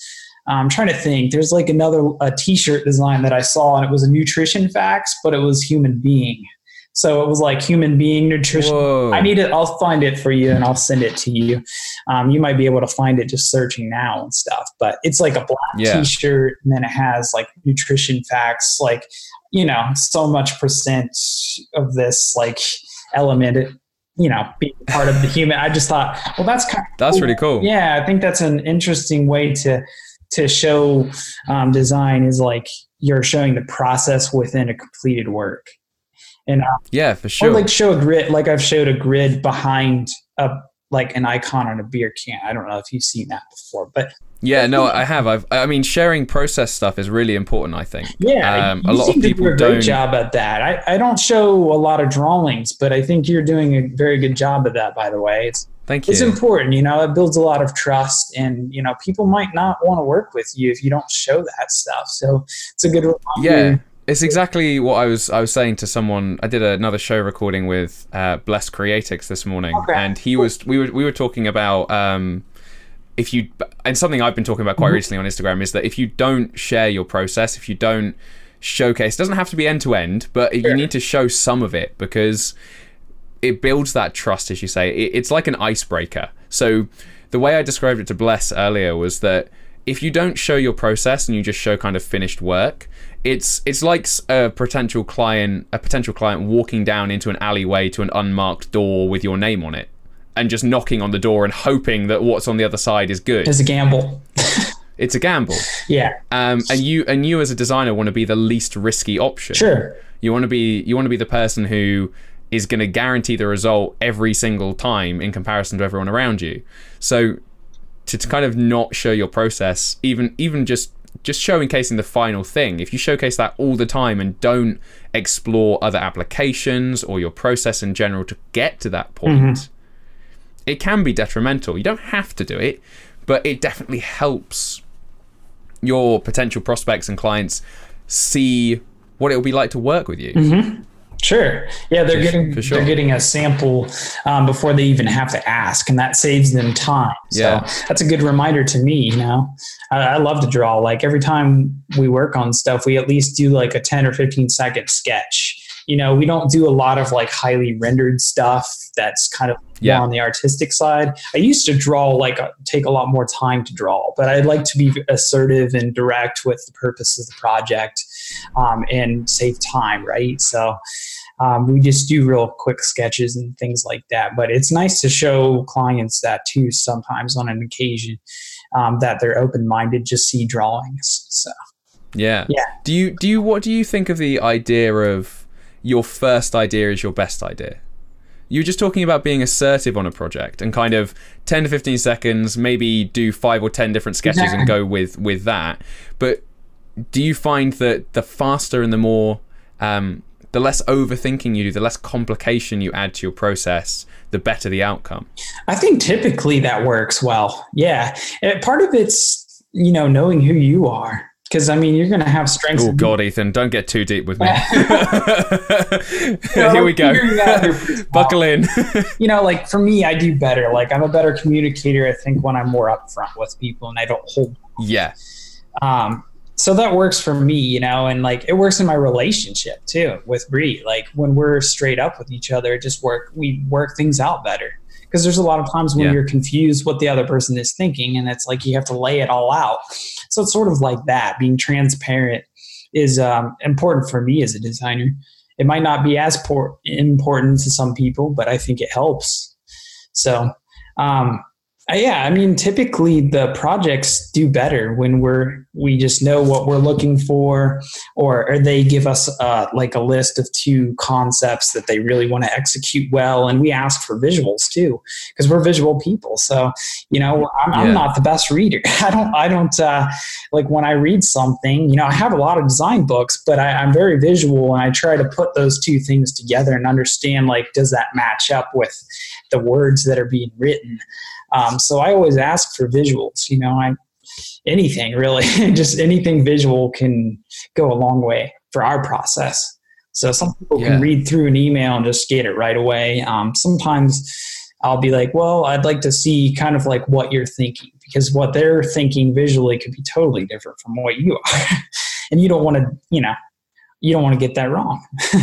I'm trying to think. There's like another a t-shirt design that I saw, and it was a nutrition facts, but it was human being. So it was like human being nutrition. Whoa. I need it. I'll find it for you and I'll send it to you. Um, you might be able to find it just searching now and stuff, but it's like a black yeah. t-shirt, and then it has like nutrition facts, like, you know, so much percent of this like element, it, you know, being part of the human. I just thought, well, that's kind of that's cool. really cool. Yeah. I think that's an interesting way to, to show um, design is like you're showing the process within a completed work. And uh, yeah, for sure. Or like show a grid, like I've showed a grid behind a like an icon on a beer can. I don't know if you've seen that before, but yeah, no, I have. I've. I mean, sharing process stuff is really important, I think. Yeah, um, a lot of people do a don't. Great job at that. I, I don't show a lot of drawings, but I think you're doing a very good job at that. By the way, it's thank you. It's important, you know. It builds a lot of trust, and you know, people might not want to work with you if you don't show that stuff. So it's a good reminder. Yeah. It's exactly what I was I was saying to someone. I did another show recording with uh, Bless Creatix this morning, okay. and he was we were we were talking about um, if you and something I've been talking about quite mm-hmm. recently on Instagram is that if you don't share your process, if you don't showcase, it doesn't have to be end to end, but sure. you need to show some of it because it builds that trust, as you say. It, it's like an icebreaker. So the way I described it to Bless earlier was that if you don't show your process and you just show kind of finished work, it's it's like a potential client a potential client walking down into an alleyway to an unmarked door with your name on it and just knocking on the door and hoping that what's on the other side is good. It's a gamble. It's a gamble. Yeah. Um, and you and you as a designer want to be the least risky option. Sure. You want to be you want to be the person who is going to guarantee the result every single time in comparison to everyone around you. So to, to kind of not show your process, even even just just showcasing the final thing, if you showcase that all the time and don't explore other applications or your process in general to get to that point, mm-hmm. it can be detrimental. You don't have to do it, but it definitely helps your potential prospects and clients see what it will be like to work with you. Mm-hmm. Sure. Yeah, they're for, getting for sure. they're getting a sample um, before they even have to ask, and that saves them time. So yeah. that's a good reminder to me. You know, I, I love to draw. Like every time we work on stuff, we at least do like a ten or fifteen second sketch. You know, we don't do a lot of like highly rendered stuff that's kind of yeah. more on the artistic side. I used to draw like a, take a lot more time to draw, but I'd like to be assertive and direct with the purpose of the project um, and save time, right? So um, we just do real quick sketches and things like that. But it's nice to show clients that too sometimes on an occasion um, that they're open-minded, just see drawings. So yeah. yeah. Do you do you what do you think of the idea of your first idea is your best idea? You were just talking about being assertive on a project and kind of ten to fifteen seconds, maybe do five or ten different sketches exactly. and go with, with that. But do you find that the faster and the more, um, the less overthinking you do, the less complication you add to your process, the better the outcome? I think typically that works well. Yeah. And part of it's, you know, knowing who you are. Because, I mean, you're going to have strengths. Oh, God, Ethan, don't get too deep with me. well, Here we go. Buckle in. You know, like, for me, I do better. Like, I'm a better communicator, I think, when I'm more upfront with people and I don't hold. Yeah. Um. So that works for me, you know, and, like, it works in my relationship, too, with Bree. Like, when we're straight up with each other, it just work. We work things out better. Because there's a lot of times when yeah. you're confused what the other person is thinking, and it's like you have to lay it all out. So it's sort of like that. Being transparent is um, important for me as a designer. It might not be as por- important to some people, but I think it helps. So, um, uh, yeah, I mean, typically the projects do better when we're we just know what we're looking for, or, or they give us uh, like a list of two concepts that they really want to execute well, and we ask for visuals too because we're visual people. So, you know, I'm, yeah. I'm not the best reader. I don't, I don't uh, like when I read something. You know, I have a lot of design books, but I, I'm very visual, and I try to put those two things together and understand, like, does that match up with the words that are being written? Um, so I always ask for visuals, you know, I, anything really, just anything visual can go a long way for our process. So some people yeah. can read through an email and just get it right away. Um, sometimes I'll be like, well, I'd like to see kind of like what you're thinking, because what they're thinking visually could be totally different from what you are. And you don't want to, you know, you don't want to get that wrong.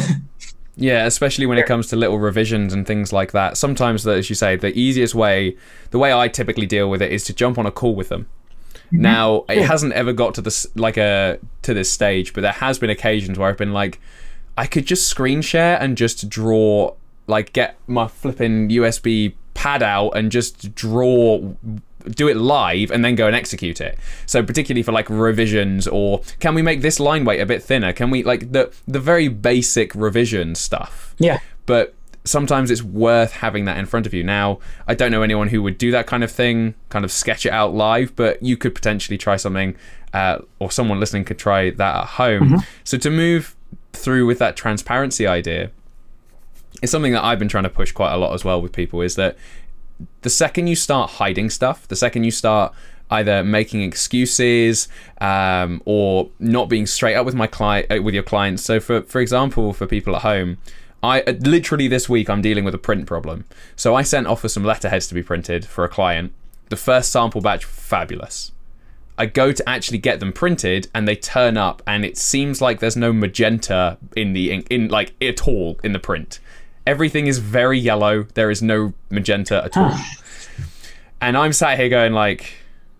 Yeah, especially when it comes to little revisions and things like that. Sometimes, as you say, the easiest way, the way I typically deal with it is to jump on a call with them. Mm-hmm. Now, it hasn't ever got to this like a to this stage, but there has been occasions where I've been like, I could just screen share and just draw, like get my flipping U S B pad out and just draw, do it live and then go and execute it. So particularly for like revisions, or can we make this line weight a bit thinner? Can we like the the very basic revision stuff? Yeah. But sometimes it's worth having that in front of you. Now, I don't know anyone who would do that kind of thing, kind of sketch it out live, but you could potentially try something, uh, or someone listening could try that at home. Mm-hmm. So to move through with that transparency idea, it's something that I've been trying to push quite a lot as well with people, is that the second you start hiding stuff, the second you start either making excuses um, or not being straight up with my client, uh, with your clients. So for for example, for people at home, I uh, literally this week I'm dealing with a print problem. So I sent off for some letterheads to be printed for a client. The first sample batch, fabulous. I go to actually get them printed and they turn up and it seems like there's no magenta in the ink, in like at all in the print. Everything is very yellow. There is no magenta at all. Huh. And I'm sat here going like,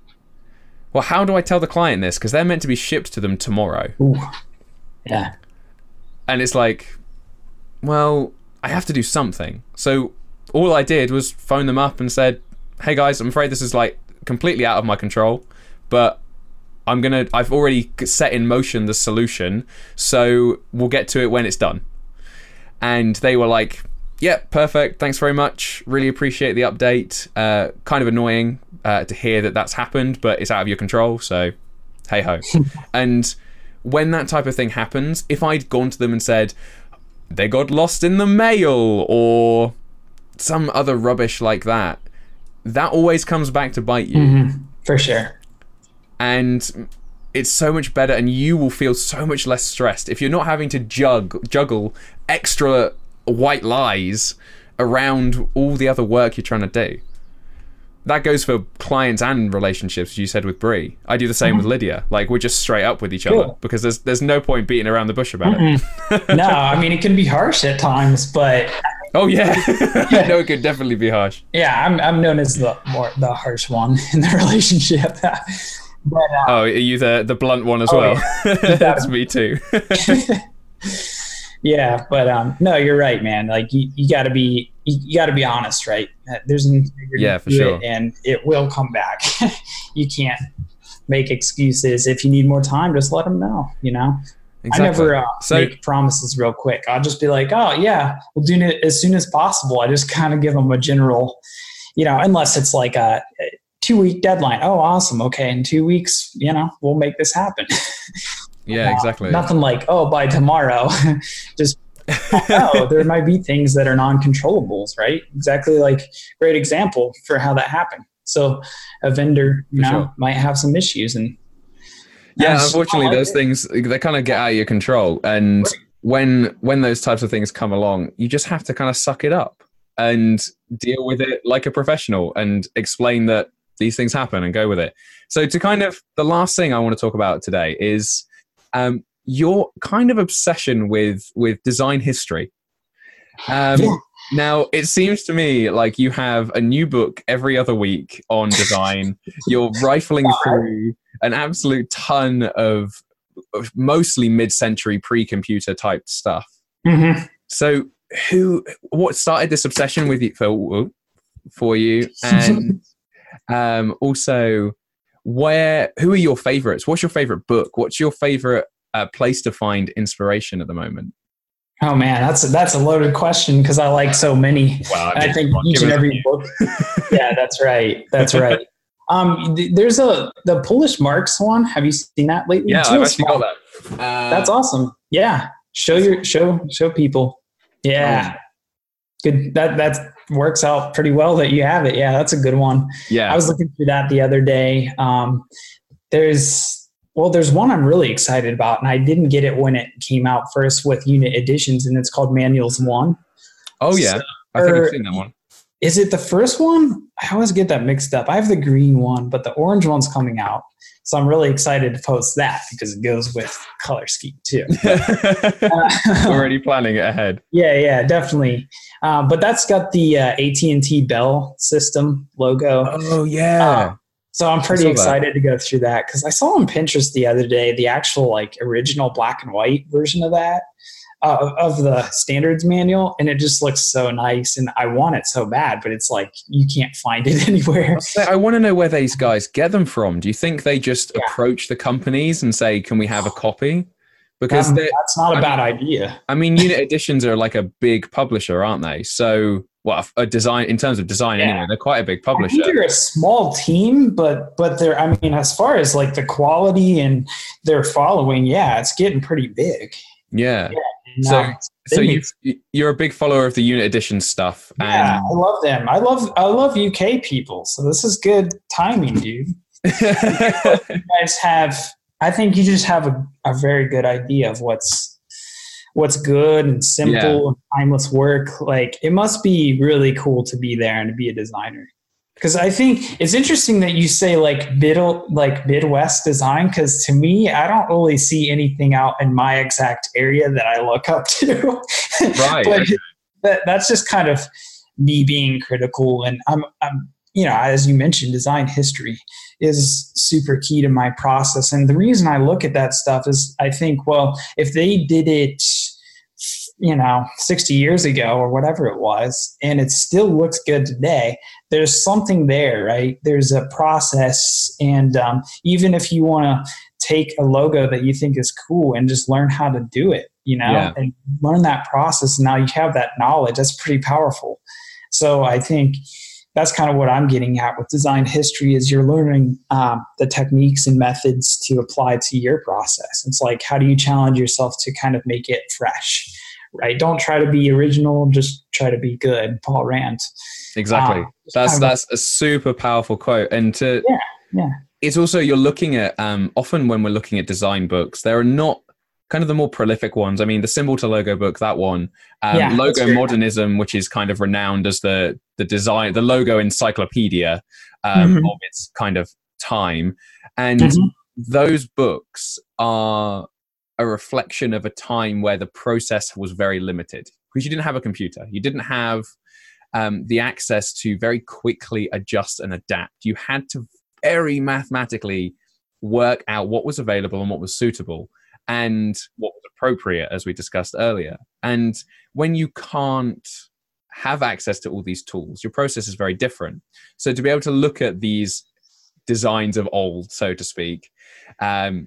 well, how do I tell the client this? Because they're meant to be shipped to them tomorrow. Ooh. Yeah. And it's like, well, I have to do something. So all I did was phone them up and said, hey guys, I'm afraid this is like completely out of my control, but I'm gonna, I've already set in motion the solution, so we'll get to it when it's done. And they were like, yeah, perfect, thanks very much, really appreciate the update. Uh, kind of annoying uh, to hear that that's happened, but it's out of your control, so hey ho. And when that type of thing happens, if I'd gone to them and said, they got lost in the mail, or some other rubbish like that, that always comes back to bite you. Mm-hmm. For sure. And it's so much better, and you will feel so much less stressed if you're not having to jug, juggle extra white lies around all the other work you're trying to do. That goes for clients and relationships, as you said with Brie. I do the same mm-hmm. with Lydia. Like, we're just straight up with each cool. other because there's there's no point beating around the bush about mm-hmm. it. No, I mean, it can be harsh at times, but... Oh, yeah. No, it could definitely be harsh. Yeah, I'm I'm known as the more the harsh one in the relationship. But, uh, oh, are you the, the blunt one as oh, well? Yeah. That's me too. Yeah, but um, no, you're right, man. Like you, you got to be you, you got to be honest, right? There's an yeah, for sure, it and it will come back. You can't make excuses. If you need more time, just let them know. You know, exactly. I never uh, so, make promises real quick. I'll just be like, oh yeah, we'll do it as soon as possible. I just kind of give them a general, you know, unless it's like a two week deadline. Oh, awesome. Okay, in two weeks, you know, we'll make this happen. Yeah, uh, exactly. Nothing like, oh, by tomorrow. Just, oh, there might be things that are non-controllables, right? Exactly, like, great example for how that happened. So a vendor, you for know, sure. might have some issues. And yeah, unfortunately, those it. things, they kind of get out of your control. And right. when when those types of things come along, you just have to kind of suck it up and deal with it like a professional and explain that these things happen and go with it. So to kind of, the last thing I want to talk about today is Um, your kind of obsession with with design history. Um, yeah. Now, it seems to me like you have a new book every other week on design. You're rifling through an absolute ton of, of mostly mid-century pre-computer type stuff. Mm-hmm. So, who, what started this obsession with you for for you, and um, also, where, who are your favorites? What's your favorite book? What's your favorite uh, place to find inspiration at the moment? Oh man, that's a, that's a loaded question because I like so many. Well, I, mean, I think each and every book. Yeah, that's right. That's right. Um, th- there's a the Polish Marx one. Have you seen that lately? Yeah, it's I've actually small. got that. Uh, that's awesome. Yeah, show your show show people. Yeah, oh. Good. That that works out pretty well that you have it. Yeah, that's a good one. Yeah, I was looking through that the other day. Um, there's well, there's one I'm really excited about, and I didn't get it when it came out first with Unit Editions, and it's called Manuals One. Oh yeah, so, I think I've seen that one. Is it the first one? I always get that mixed up. I have the green one, but the orange one's coming out. So I'm really excited to post that because it goes with color scheme too. But, uh, Already planning it ahead. Yeah, yeah, definitely. Uh, but that's got the uh, A T and T Bell system logo. Oh, yeah. Uh, so I'm pretty excited that. to go through that because I saw on Pinterest the other day the actual like original black and white version of that. Uh, of the standards manual, and it just looks so nice, and I want it so bad, but it's like you can't find it anywhere. I want to know where these guys get them from. Do you think they just yeah. approach the companies and say, can we have a copy? Because um, that's not a I bad mean, idea. I mean, Unit Editions are like a big publisher, aren't they? So, well, a design in terms of design, yeah. anyway, they're quite a big publisher. I think they're a small team, but but they're. I mean, as far as like the quality and their following, yeah, it's getting pretty big. Yeah. yeah. No, so, so you you're a big follower of the Unit Edition stuff. Yeah, and I love them. I love I love U K people. So this is good timing, dude. You guys have. I think you just have a, a very good idea of what's what's good and simple yeah. and timeless work. Like it must be really cool to be there and to be a designer. Because I think it's interesting that you say like middle, like Midwest design. Because to me, I don't really see anything out in my exact area that I look up to. Right. But that, that's just kind of me being critical. And I'm, I'm, you know, as you mentioned, design history is super key to my process. And the reason I look at that stuff is I think, well, if they did it, you know, sixty years ago or whatever it was, and it still looks good today, there's something there, right? There's a process. And um, even if you want to take a logo that you think is cool and just learn how to do it, you know, yeah. and learn that process. Now you have that knowledge. That's pretty powerful. So I think that's kind of what I'm getting at with design history is you're learning um, the techniques and methods to apply to your process. It's like, how do you challenge yourself to kind of make it fresh? Right. Don't try to be original. Just try to be good. Paul Rand. Exactly. Um, that's that's a super powerful quote. And to yeah, yeah. It's also you're looking at um, often when we're looking at design books, there are not kind of the more prolific ones. I mean, the Symbol to Logo book, that one, um, yeah, Logo Modernism, which is kind of renowned as the the design, the logo encyclopedia um, mm-hmm. of its kind of time, and mm-hmm. those books are a reflection of a time where the process was very limited because you didn't have a computer. You didn't have um, the access to very quickly adjust and adapt. You had to very mathematically work out what was available and what was suitable and what was appropriate, as we discussed earlier. And when you can't have access to all these tools, your process is very different. So to be able to look at these designs of old, so to speak, um,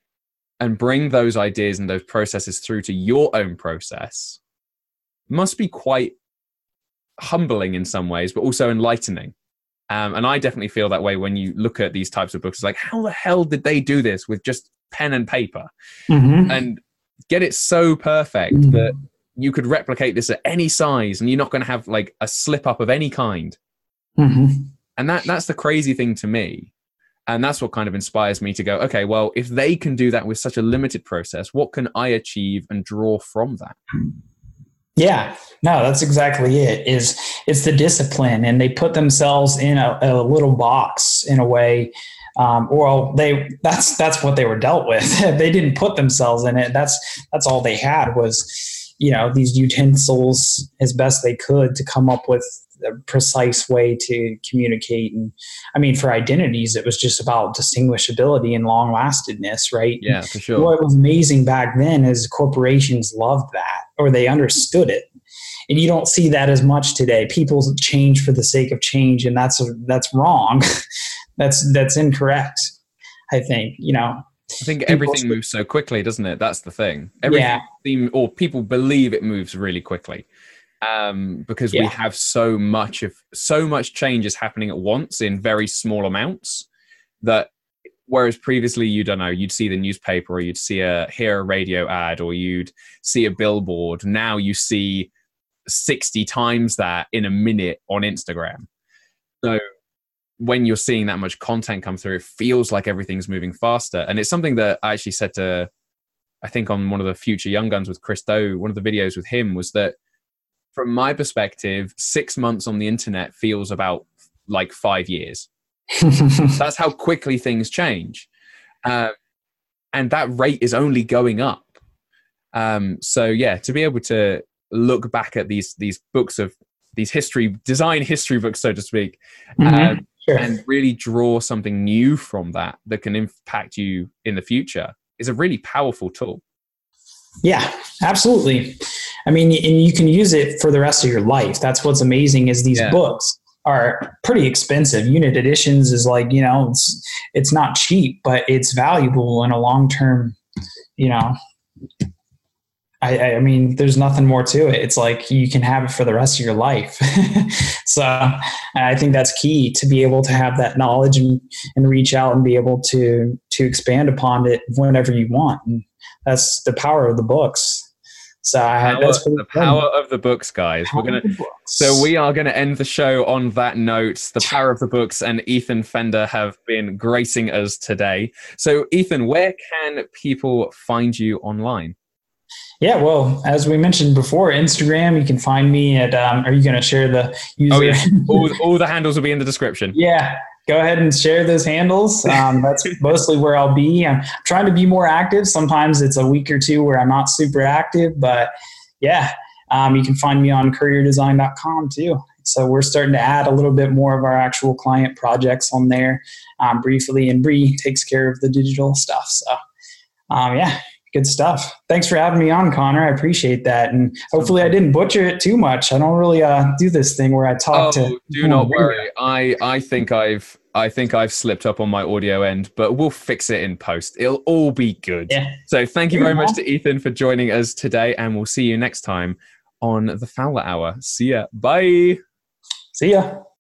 and bring those ideas and those processes through to your own process must be quite humbling in some ways, but also enlightening. Um, and I definitely feel that way when you look at these types of books. It's like, how the hell did they do this with just pen and paper mm-hmm. and get it so perfect mm-hmm. that you could replicate this at any size and you're not going to have like a slip up of any kind. Mm-hmm. And that that's the crazy thing to me. And that's what kind of inspires me to go, okay, well, if they can do that with such a limited process, what can I achieve and draw from that? Yeah, no, that's exactly it. Is it's the discipline, and they put themselves in a, a little box in a way. Um, or they that's that's what they were dealt with. They didn't put themselves in it. That's that's all they had was, you know, these utensils as best they could to come up with a precise way to communicate. And I mean, for identities, it was just about distinguishability and long lastedness, right? Yeah, for sure. What was amazing back then is corporations loved that, or they understood it. And you don't see that as much today. People change for the sake of change, and that's that's wrong. that's that's incorrect, I think, you know. I think everything moves so quickly, doesn't it? That's the thing. Everything yeah. seem, or people believe it moves really quickly. Um, because yeah. we have so much of so much change is happening at once in very small amounts that whereas previously you don't know, you'd see the newspaper or you'd see a hear a radio ad or you'd see a billboard. Now you see sixty times that in a minute on Instagram. So when you're seeing that much content come through, it feels like everything's moving faster. And it's something that I actually said to, I think on one of the Future Young Guns with Chris Doe, one of the videos with him was that from my perspective, six months on the internet feels about like five years. That's how quickly things change. Uh, and that rate is only going up. Um, so yeah, to be able to look back at these these books of these history, design history books, so to speak, Mm-hmm. um, Sure. and really draw something new from that that can impact you in the future is a really powerful tool. Yeah, absolutely. I mean, and you can use it for the rest of your life. That's what's amazing is these Yeah. books are pretty expensive. Unit editions is like, you know, it's it's not cheap, but it's valuable in a long term, you know. I, I mean, there's nothing more to it. It's like you can have it for the rest of your life. So I think that's key to be able to have that knowledge and, and reach out and be able to to expand upon it whenever you want. And that's the power of the books. So I, Power, that's the power of the books, guys. We're gonna. So we are going to end the show on that note. The power of the books, and Ethan Fender have been gracing us today. So Ethan, where can people find you online? Yeah, well, as we mentioned before, Instagram, you can find me at, um, are you going to share the user? Oh, yeah. all, all the handles will be in the description. Yeah, go ahead and share those handles. Um, that's mostly where I'll be. I'm trying to be more active. Sometimes it's a week or two where I'm not super active, but yeah, um, you can find me on courier design dot com too. So we're starting to add a little bit more of our actual client projects on there um, briefly, and Bree takes care of the digital stuff. So um, yeah. Good stuff. Thanks for having me on, Connor. I appreciate that. And hopefully I didn't butcher it too much. I don't really uh, do this thing where I talk oh, to. Do not worry. I, I think I've I think I've slipped up on my audio end, but we'll fix it in post. It'll all be good. Yeah. So thank you very much to Ethan for joining us today, and we'll see you next time on the Fowler Hour. See ya. Bye. See ya.